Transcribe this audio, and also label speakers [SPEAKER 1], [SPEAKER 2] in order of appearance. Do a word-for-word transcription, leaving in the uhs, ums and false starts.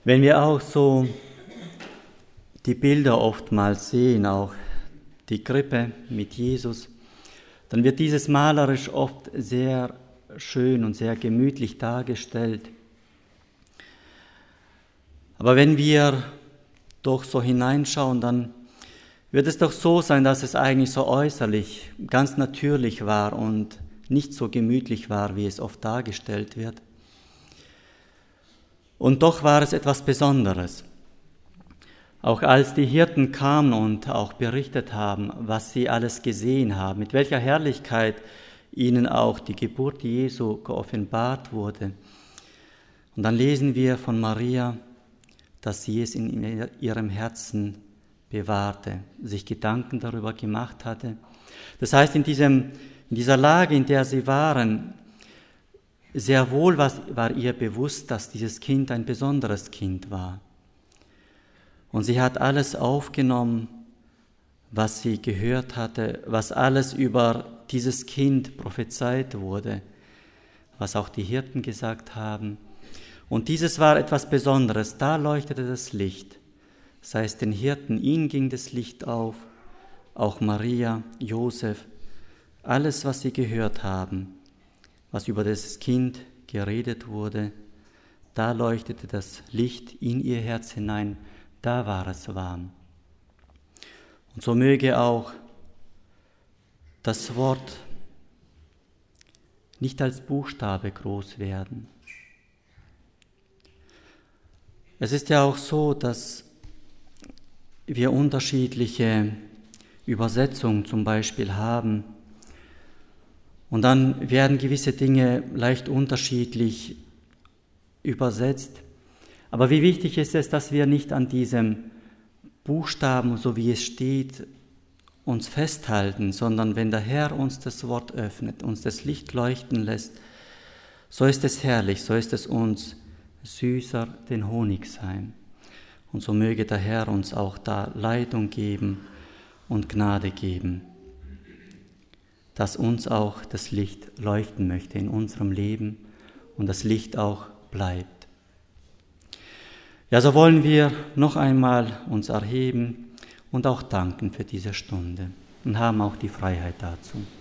[SPEAKER 1] Wenn wir auch so die Bilder oftmals sehen, auch die Krippe mit Jesus, dann wird dieses malerisch oft sehr schön und sehr gemütlich dargestellt. Aber wenn wir doch so hineinschauen, dann wird es doch so sein, dass es eigentlich so äußerlich ganz natürlich war und nicht so gemütlich war, wie es oft dargestellt wird. Und doch war es etwas Besonderes. Auch als die Hirten kamen und auch berichtet haben, was sie alles gesehen haben, mit welcher Herrlichkeit ihnen auch die Geburt Jesu geoffenbart wurde. Und dann lesen wir von Maria, dass sie es in ihrem Herzen bewahrte, sich Gedanken darüber gemacht hatte. Das heißt, in, diesem, in dieser Lage, in der sie waren, sehr wohl war ihr bewusst, dass dieses Kind ein besonderes Kind war. Und sie hat alles aufgenommen, was sie gehört hatte, was alles über dieses Kind prophezeit wurde, was auch die Hirten gesagt haben. Und dieses war etwas Besonderes, da leuchtete das Licht. Das heißt, den Hirten, ihnen ging das Licht auf, auch Maria, Josef, alles, was sie gehört haben, was über das Kind geredet wurde, da leuchtete das Licht in ihr Herz hinein, da war es warm. Und so möge auch das Wort nicht als Buchstabe groß werden. Es ist ja auch so, dass wir unterschiedliche Übersetzungen zum Beispiel haben und dann werden gewisse Dinge leicht unterschiedlich übersetzt. Aber wie wichtig ist es, dass wir nicht an diesem Buchstaben, so wie es steht, uns festhalten, sondern wenn der Herr uns das Wort öffnet, uns das Licht leuchten lässt, so ist es herrlich, so ist es uns süßer den Honig sein. Und so möge der Herr uns auch da Leitung geben und Gnade geben, dass uns auch das Licht leuchten möchte in unserem Leben und das Licht auch bleibt. Ja, so wollen wir noch einmal uns erheben und auch danken für diese Stunde und haben auch die Freiheit dazu.